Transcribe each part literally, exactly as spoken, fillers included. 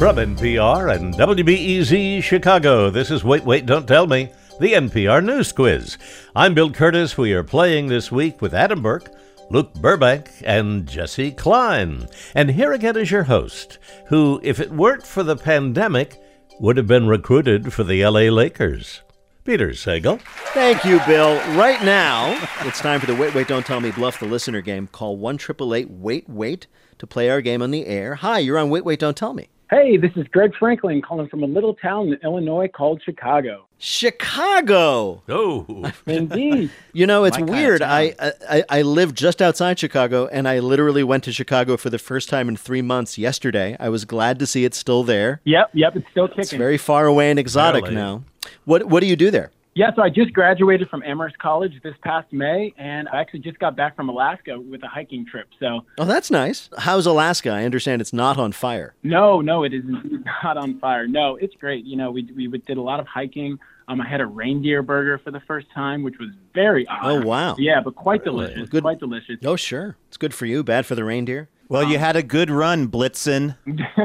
From N P R and W B E Z Chicago, this is Wait, Wait, Don't Tell Me, the N P R News Quiz. I'm Bill Curtis. We are playing this week with Adam Burke, Luke Burbank, and Jesse Klein. And here again is your host, who, if it weren't for the pandemic, would have been recruited for the L A Lakers, Peter Sagal. Thank you, Bill. Right now, it's time for the Wait, Wait, Don't Tell Me Bluff the Listener game. Call one eight eight eight wait wait to play our game on the air. Hi, you're on Wait, Wait, Don't Tell Me. Hey, this is Greg Franklin calling from a little town in Illinois called Chicago. Chicago! Oh. Indeed. You know, it's My kind of weird. town. I, I I live just outside Chicago, and I literally went to Chicago for the first time in three months yesterday. I was glad to see it's still there. Yep, yep, it's still kicking. It's very far away and exotic Barely. now. What What do you do there? Yeah, so I just graduated from Amherst College this past May, and I actually just got back from Alaska with a hiking trip. So, Oh, that's nice. How's Alaska? I understand it's not on fire. no, no, it is not on fire. No, it's great. You know, we we did a lot of hiking. Um, I had a reindeer burger for the first time, which was very odd. Oh, wow. Yeah, but quite Really? delicious. Good. Quite delicious. Oh, sure. It's good for you. Bad for the reindeer. Well, you had a good run, Blitzen.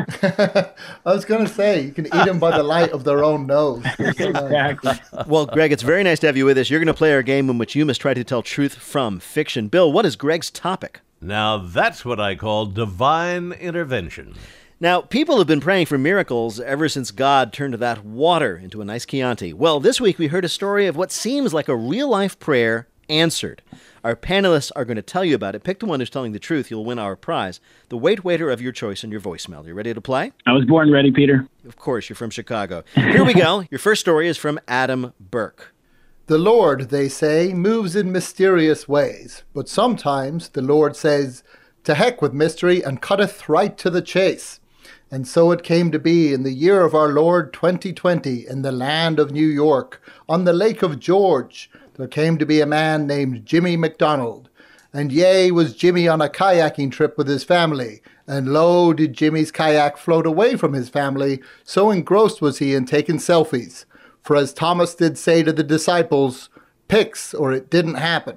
I was going to say, you can eat them by the light of their own nose. Exactly. Well, Greg, it's very nice to have you with us. You're going to play our game in which you must try to tell truth from fiction. Bill, what is Greg's topic? Now that's what I call divine intervention. Now, people have been praying for miracles ever since God turned that water into a nice Chianti. Well, this week we heard a story of what seems like a real-life prayer answered. Our panelists are going to tell you about it. Pick the one who's telling the truth. You'll win our prize. The wait waiter of your choice on your voicemail. You ready to play? I was born ready, Peter. Of course, you're from Chicago. Here we go. Your first story is from Adam Burke. The Lord, they say, moves in mysterious ways, but sometimes the Lord says, "To heck with mystery, and cutteth right to the chase." And so it came to be in the year of our Lord twenty twenty, in the land of New York, on the Lake of George, there came to be a man named Jimmy McDonald. And yea, was Jimmy on a kayaking trip with his family. And lo, did Jimmy's kayak float away from his family, so engrossed was he in taking selfies. For as Thomas did say to the disciples, "Pics, or it didn't happen."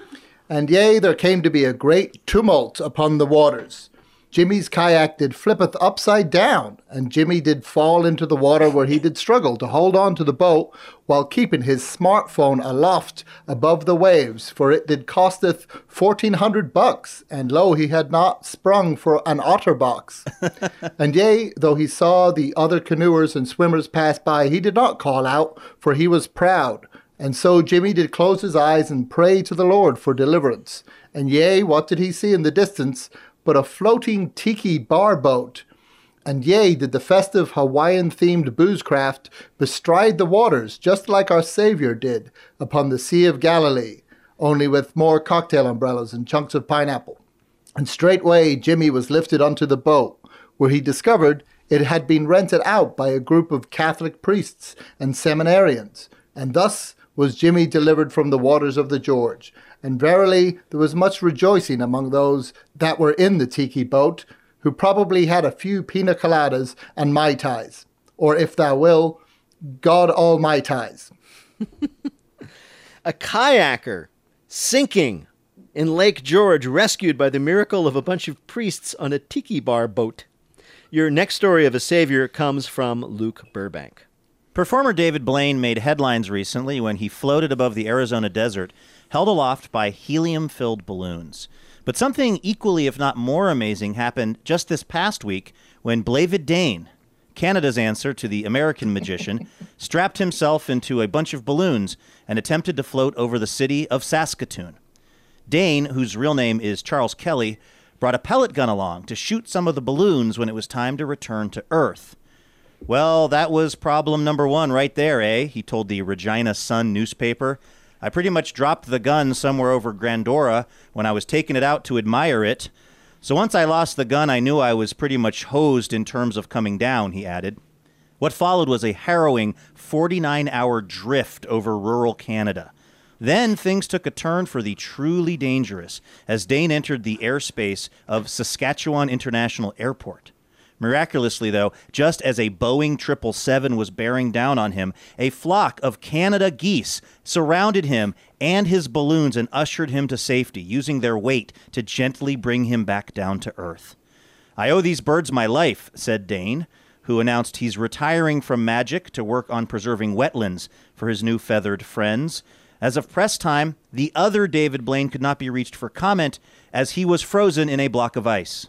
And yea, there came to be a great tumult upon the waters. Jimmy's kayak did flippeth upside down, and Jimmy did fall into the water, where he did struggle to hold on to the boat while keeping his smartphone aloft above the waves, for it did costeth fourteen hundred bucks, and lo, he had not sprung for an otter box. And yea, though he saw the other canoers and swimmers pass by, he did not call out, for he was proud. And so Jimmy did close his eyes and pray to the Lord for deliverance. And yea, what did he see in the distance but a floating tiki bar boat? And yea, did the festive Hawaiian-themed boozecraft bestride the waters, just like our Savior did upon the Sea of Galilee, only with more cocktail umbrellas and chunks of pineapple. And straightway Jimmy was lifted onto the boat, where he discovered it had been rented out by a group of Catholic priests and seminarians. And thus was Jimmy delivered from the waters of the George. And verily there was much rejoicing among those that were in the tiki boat, who probably had a few pina coladas and mai tais, or if thou will, God Almighty's. A kayaker sinking in Lake George, rescued by the miracle of a bunch of priests on a tiki bar boat. Your next story of a savior comes from Luke Burbank. Performer David Blaine made headlines recently when he floated above the Arizona desert, held aloft by helium-filled balloons. But something equally, if not more amazing, happened just this past week when Blayvid Dane, Canada's answer to the American magician, strapped himself into a bunch of balloons and attempted to float over the city of Saskatoon. Dane, whose real name is Charles Kelly, brought a pellet gun along to shoot some of the balloons when it was time to return to Earth. Well, that was problem number one right there, eh? He told the Regina Sun newspaper. I pretty much dropped the gun somewhere over Grandora when I was taking it out to admire it. So once I lost the gun, I knew I was pretty much hosed in terms of coming down, he added. What followed was a harrowing forty-nine hour drift over rural Canada. Then things took a turn for the truly dangerous as Dane entered the airspace of Saskatchewan International Airport. Miraculously, though, just as a Boeing triple seven was bearing down on him, a flock of Canada geese surrounded him and his balloons and ushered him to safety, using their weight to gently bring him back down to Earth. I owe these birds my life, said Dane. who announced he's retiring from magic to work on preserving wetlands for his new feathered friends. As of press time, the other David Blaine could not be reached for comment as he was frozen in a block of ice.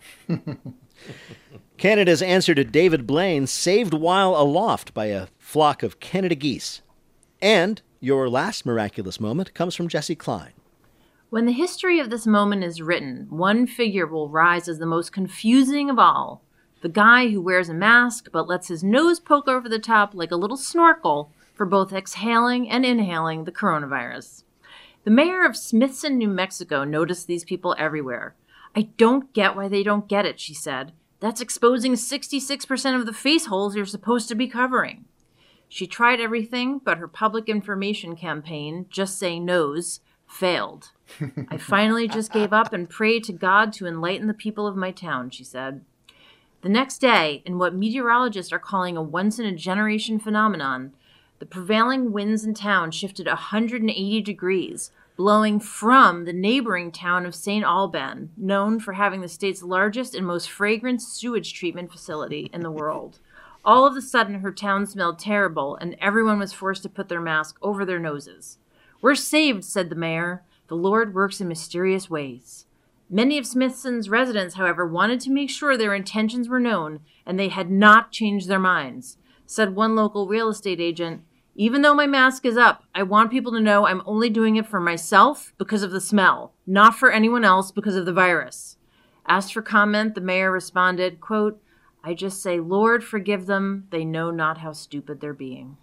Canada's answer to David Blaine, saved while aloft by a flock of Canada geese. And your last miraculous moment comes from Jessie Klein. When the history of this moment is written, one figure will rise as the most confusing of all. The guy who wears a mask but lets his nose poke over the top like a little snorkel for both exhaling and inhaling the coronavirus. The mayor of Smithson, New Mexico, noticed these people everywhere. I don't get why they don't get it, she said. That's exposing sixty-six percent of the face holes you're supposed to be covering. She tried everything, but her public information campaign, Just Say No's, failed. I finally just gave up and prayed to God to enlighten the people of my town, she said. The next day, in what meteorologists are calling a once-in-a-generation phenomenon, the prevailing winds in town shifted one hundred eighty degrees, blowing from the neighboring town of Saint Alban, known for having the state's largest and most fragrant sewage treatment facility in the world. All of a sudden, her town smelled terrible, and everyone was forced to put their mask over their noses. We're saved, said the mayor. The Lord works in mysterious ways. Many of Smithson's residents, however, wanted to make sure their intentions were known, and they had not changed their minds. Said one local real estate agent, even though my mask is up, I want people to know I'm only doing it for myself because of the smell, not for anyone else because of the virus. Asked for comment, the mayor responded, quote, I just say, Lord, forgive them. They know not how stupid they're being.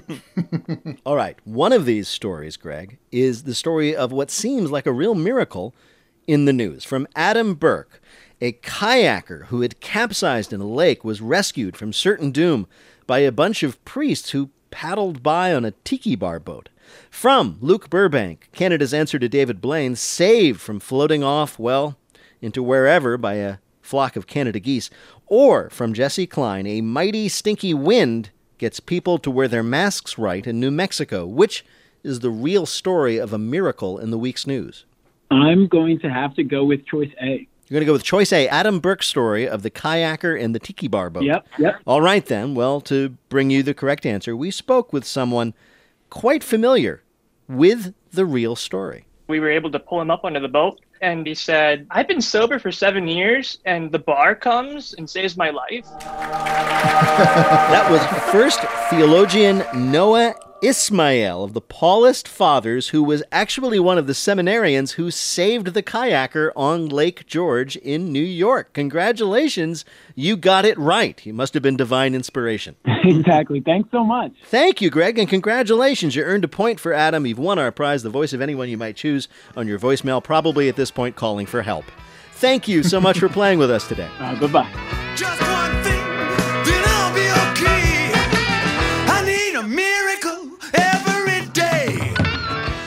All right. One of these stories, Greg, is the story of what seems like a real miracle in the news. From Adam Burke, a kayaker who had capsized in a lake was rescued from certain doom by a bunch of priests who paddled by on a tiki bar boat. From Luke Burbank, Canada's answer to David Blaine, saved from floating off, well, into wherever by a flock of Canada geese. Or from Jessie Klein, a mighty stinky wind gets people to wear their masks right in New Mexico. Which is the real story of a miracle in the week's news? I'm going to have to go with choice A. You're going to go with choice A, Adam Burke's story of the kayaker and the tiki bar boat. Yep, yep. All right, then. Well, to bring you the correct answer, we spoke with someone quite familiar with the real story. We were able to pull him up onto the boat, and he said, I've been sober for seven years, and the bar comes and saves my life. That was first theologian Noah Ismael of the Paulist Fathers, who was actually one of the seminarians who saved the kayaker on Lake George in New York. Congratulations, you got it right. He must have been divine inspiration. Exactly. Thanks so much. Thank you, Greg, and congratulations. You earned a point for Adam. You've won our prize, the voice of anyone you might choose, on your voicemail, probably at this point calling for help. Thank you so much for playing with us today. Uh, goodbye.